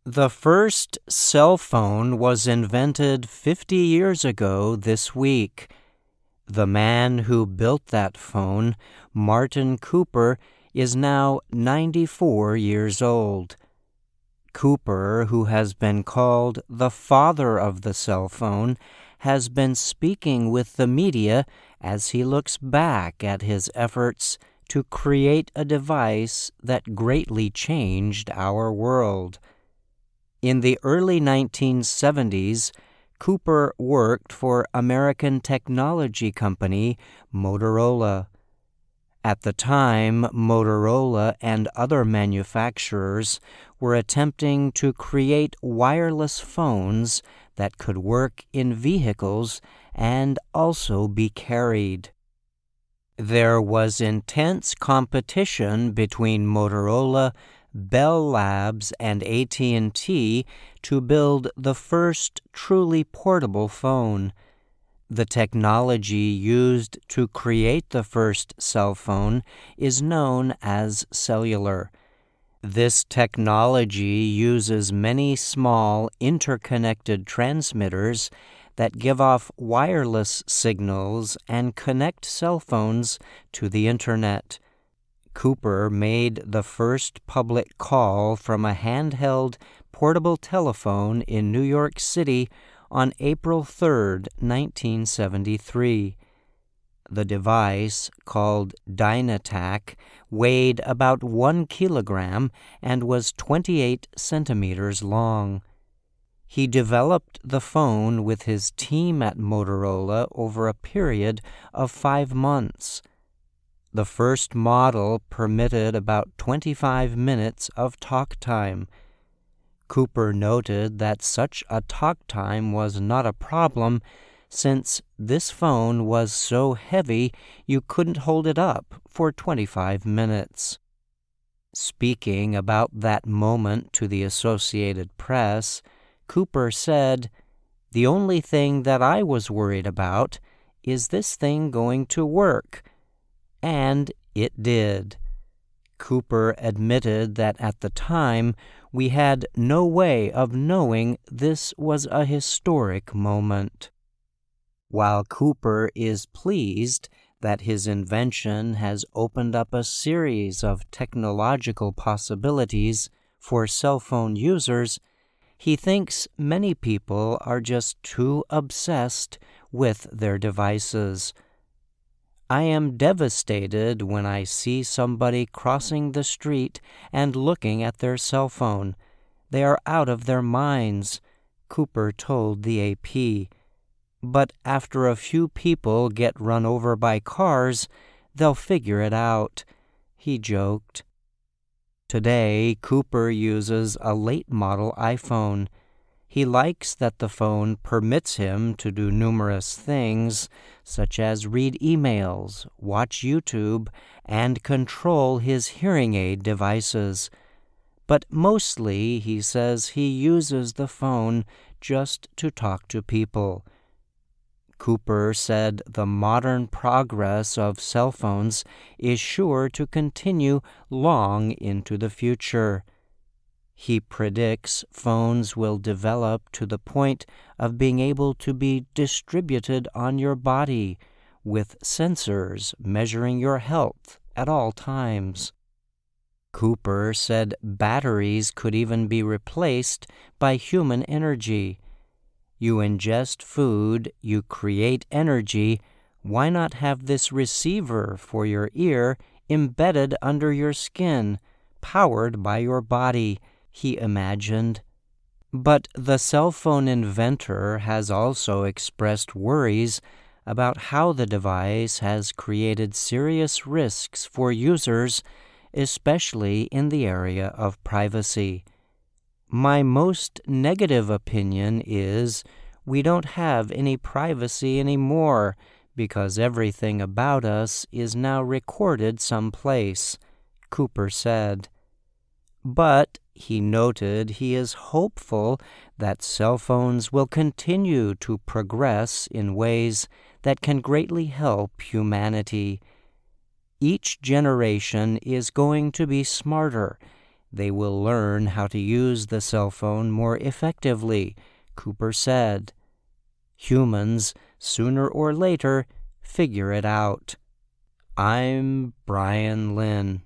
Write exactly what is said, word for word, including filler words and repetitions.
The first cell phone was invented fifty years ago this week. The man who built that phone, Martin Cooper, is now ninety-four years old. Cooper, who has been called the father of the cell phone, has been speaking with the media as he looks back at his efforts to create a device that greatly changed our world. In the early nineteen seventies, Cooper worked for American technology company Motorola. At the time, Motorola and other manufacturers were attempting to create wireless phones that could work in vehicles and also be carried. There was intense competition between Motorola, Bell Labs, and A T and T to build the first truly portable phone. The technology used to create the first cell phone is known as cellular. This technology uses many small interconnected transmitters that give off wireless signals and connect cell phones to the internet. Cooper made the first public call from a handheld portable telephone in New York City on April third, nineteen seventy-three. The device, called Dynatac, weighed about one kilogram and was twenty-eight centimeters long. He developed the phone with his team at Motorola over a period of five months. The first model permitted about twenty-five minutes of talk time. Cooper noted that such a talk time was not a problem since this phone was so heavy you couldn't hold it up for twenty-five minutes. Speaking about that moment to the Associated Press, Cooper said, "The only thing that I was worried about is this thing going to work." And it did. Cooper admitted that at the time we had no way of knowing this was a historic moment. While Cooper is pleased that his invention has opened up a series of technological possibilities for cell phone users, he thinks many people are just too obsessed with their devices. I am devastated when I see somebody crossing the street and looking at their cell phone. They are out of their minds, Cooper told the A P. But after a few people get run over by cars, they'll figure it out, he joked. Today, Cooper uses a late-model iPhone. He likes that the phone permits him to do numerous things, such as read emails, watch YouTube, and control his hearing aid devices. But mostly, he says he uses the phone just to talk to people. Cooper said the modern progress of cell phones is sure to continue long into the future. He predicts phones will develop to the point of being able to be distributed on your body, with sensors measuring your health at all times. Cooper said batteries could even be replaced by human energy. You ingest food, you create energy. Why not have this receiver for your ear embedded under your skin, powered by your body, he imagined. But the cell phone inventor has also expressed worries about how the device has created serious risks for users, especially in the area of privacy. My most negative opinion is we don't have any privacy anymore because everything about us is now recorded someplace, Cooper said. But he noted he is hopeful that cell phones will continue to progress in ways that can greatly help humanity. Each generation is going to be smarter. They will learn how to use the cell phone more effectively, Cooper said. Humans, sooner or later, figure it out. I'm Brian Lynn.